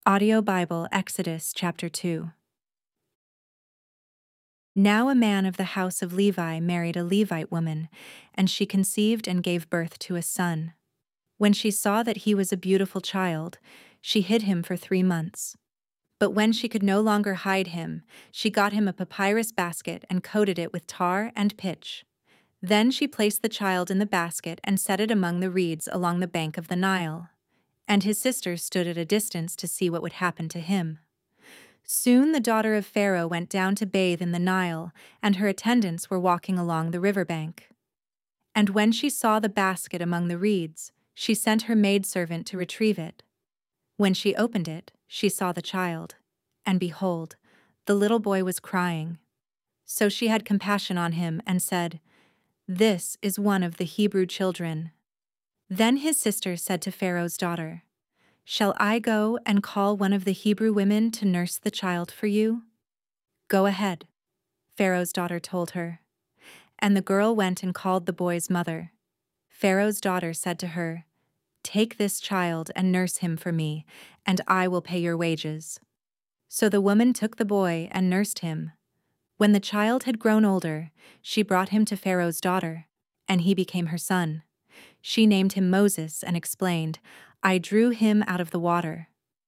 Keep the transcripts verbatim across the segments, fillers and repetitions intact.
Audio Bible, Exodus chapter two. Now a man of the house of Levi married a Levite woman, and she conceived and gave birth to a son. When she saw that he was a beautiful child, she hid him for three months. But when she could no longer hide him, she got him a papyrus basket and coated it with tar and pitch. Then she placed the child in the basket and set it among the reeds along the bank of the Nile. And his sisters stood at a distance to see what would happen to him. Soon the daughter of Pharaoh went down to bathe in the Nile, and her attendants were walking along the riverbank. And when she saw the basket among the reeds, she sent her maidservant to retrieve it. When she opened it, she saw the child, and behold, the little boy was crying. So she had compassion on him and said, "This is one of the Hebrew children." Then his sister said to Pharaoh's daughter, "Shall I go and call one of the Hebrew women to nurse the child for you?" "Go ahead," Pharaoh's daughter told her. And the girl went and called the boy's mother. Pharaoh's daughter said to her, "Take this child and nurse him for me, and I will pay your wages." So the woman took the boy and nursed him. When the child had grown older, she brought him to Pharaoh's daughter, and he became her son. She named him Moses and explained, "I drew him out of the water."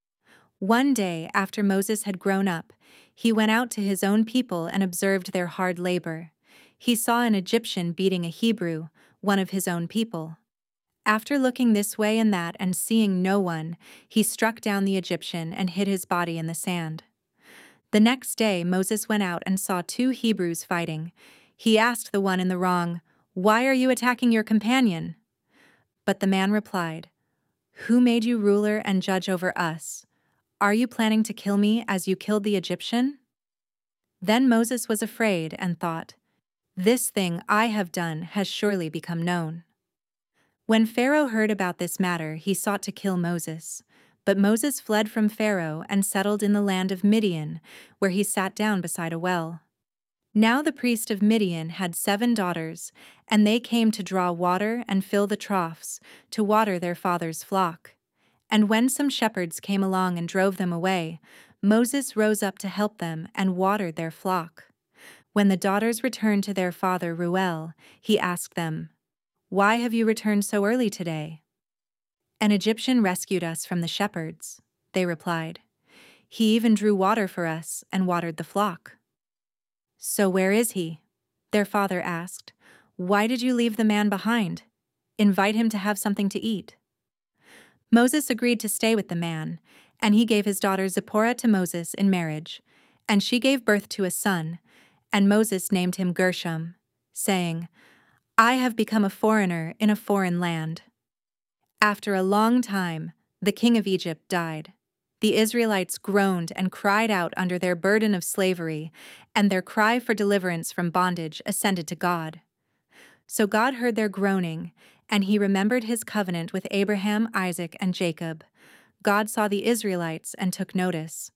One day, after Moses had grown up, he went out to his own people and observed their hard labor. He saw an Egyptian beating a Hebrew, one of his own people. After looking this way and that and seeing no one, he struck down the Egyptian and hid his body in the sand. The next day, Moses went out and saw two Hebrews fighting. He asked the one in the wrong, "Why are you attacking your companion?" But the man replied, "Who made you ruler and judge over us? Are you planning to kill me as you killed the Egyptian?" Then Moses was afraid and thought, "This thing I have done has surely become known." When Pharaoh heard about this matter, he sought to kill Moses. But Moses fled from Pharaoh and settled in the land of Midian, where he sat down beside a well. Now the priest of Midian had seven daughters, and they came to draw water and fill the troughs, to water their father's flock. And when some shepherds came along and drove them away, Moses rose up to help them and watered their flock. When the daughters returned to their father Reuel, he asked them, "Why have you returned so early today?" "An Egyptian rescued us from the shepherds," they replied. "He even drew water for us and watered the flock." "So where is he?" their father asked. "Why did you leave the man behind? Invite him to have something to eat." Moses agreed to stay with the man, and he gave his daughter Zipporah to Moses in marriage, and she gave birth to a son, and Moses named him Gershom, saying, "I have become a foreigner in a foreign land." After a long time, the king of Egypt died. The Israelites groaned and cried out under their burden of slavery, and their cry for deliverance from bondage ascended to God. So God heard their groaning, and he remembered his covenant with Abraham, Isaac, and Jacob. God saw the Israelites and took notice.